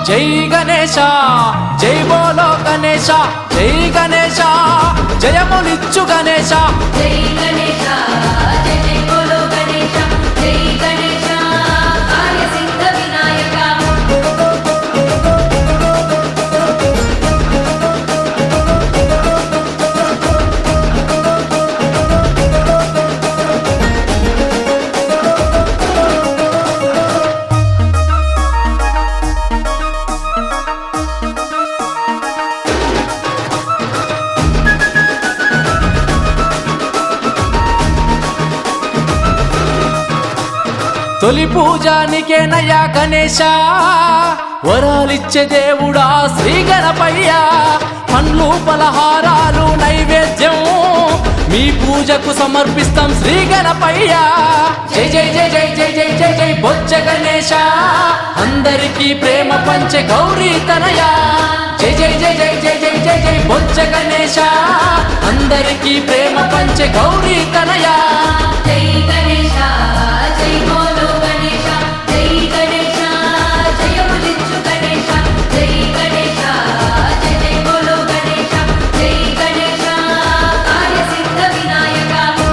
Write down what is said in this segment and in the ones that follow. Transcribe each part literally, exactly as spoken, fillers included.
జై గణేశ జై బోలో గణేశ జై గణేశ జయములిచ్చు గణేశ జై గణేశ జై జై బోలో గణేశ జై గణేశ కార్యసిద్ధ వినాయక తొలి పూజానికేనయ్యా గణేశ వరాలిచ్చే దేవుడా శ్రీ గణపయ్య పండ్లు పలహారాలు నైవేద్యం మీ పూజకు సమర్పిస్తాం శ్రీ గణపయ్య జై జై జై జై జై జై జై జై బొజ్జ గణేశ అందరికీ ప్రేమ పంచే గౌరీ తనయ జై జై జై జై జై జై జై జై బొజ్జ గణేశ అందరికీ ప్రేమ పంచే గౌరీ తనయ జై గణేశ జై బోలో గణేశ జై గణేశ జయములిచ్చు గణేశ జై గణేశ జై జై బోలో గణేశ జై గణేశ కార్యసిద్ధ వినాయక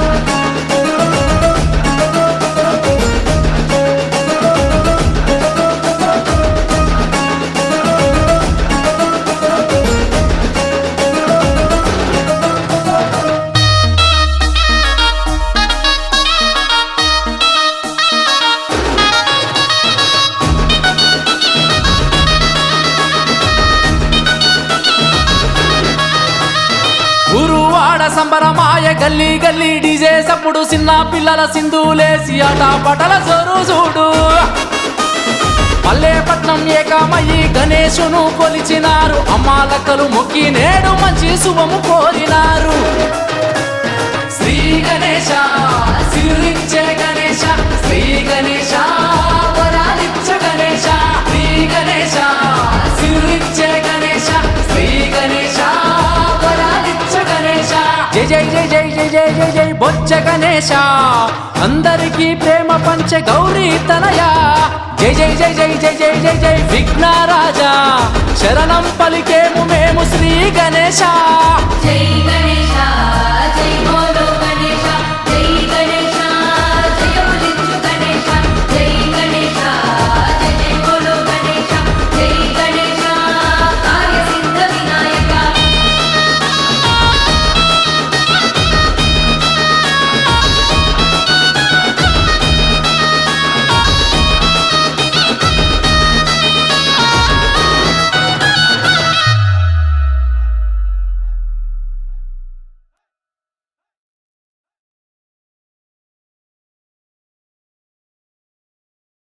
గురువాడ సంబరమాయ గల్లీ గల్లీ డీజే సప్పుడు చిన్న పిల్లల సింధులేసి ఆట పటల జోరు చూడు పల్లెపట్నం ఏకమయ్యి గణేశును కొలిచినారు అమ్మాలక్కలు మొక్కి నేడు మంచి శుభము కోరినారు శ్రీ గణేశ సిరిచ్చే గణేశ శ్రీ గణేశ వరాలిచ్చ గణేశ శ్రీ గణేశ సిరిచ్చే గణేశ శ్రీ గణేశ వరాలిచ్చ గణేశ జై జై జై జై జై జై జై జై బొజ్జ గణేశ అందరికీ ప్రేమ పంచే గౌరీ తనయ జై జై జై జై జై జై జై జై విఘ్నరాజా శరణం పలికేము మేము శ్రీ గణేశ జై గణేశ